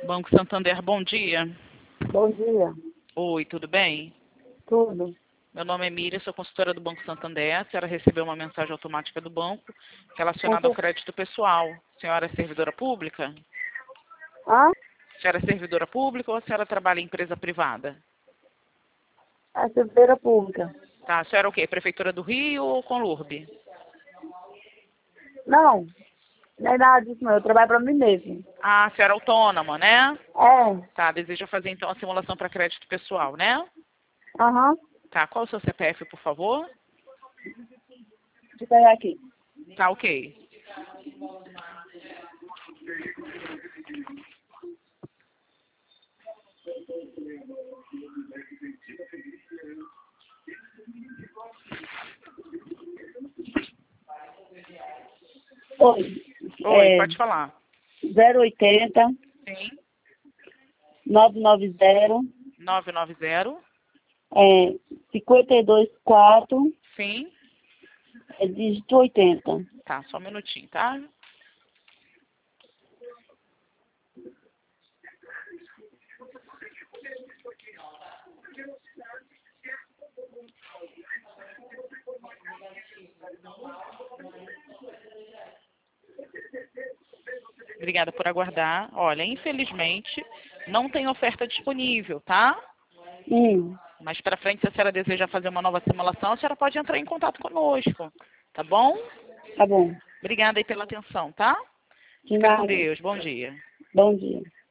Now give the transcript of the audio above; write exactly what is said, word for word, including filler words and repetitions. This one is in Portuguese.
Banco Santander, bom dia. Bom dia. Oi, tudo bem? Tudo. Meu nome é Miriam, sou consultora do Banco Santander. A senhora recebeu uma mensagem automática do banco relacionada ao Consul... crédito pessoal. A senhora é servidora pública? Hã? A senhora é servidora pública ou a senhora trabalha em empresa privada? A servidora pública. Tá, a senhora é o quê? Prefeitura do Rio ou Conlurb? Não, não é nada disso não. Eu trabalho para mim mesmo. Ah, a senhora é autônoma, né? É. Tá, deseja fazer então a simulação para crédito pessoal, né? Aham. Tá, qual é o seu C P F, por favor? Deixa eu pegar aqui. Tá, ok. Oi. Oi, É pode falar. zero oitenta, Sim. nove nove zero, nove nove zero. é, cinquenta e dois quatro, Sim. é dígito oitenta. Tá, só um minutinho, tá? Obrigada por aguardar. Olha, infelizmente, não tem oferta disponível, tá? Hum, Mas para frente, se a senhora deseja fazer uma nova simulação, a senhora pode entrar em contato conosco, tá bom? tá bom. Obrigada aí pela atenção, tá? De Fica com nada. Deus. Bom dia. Bom dia.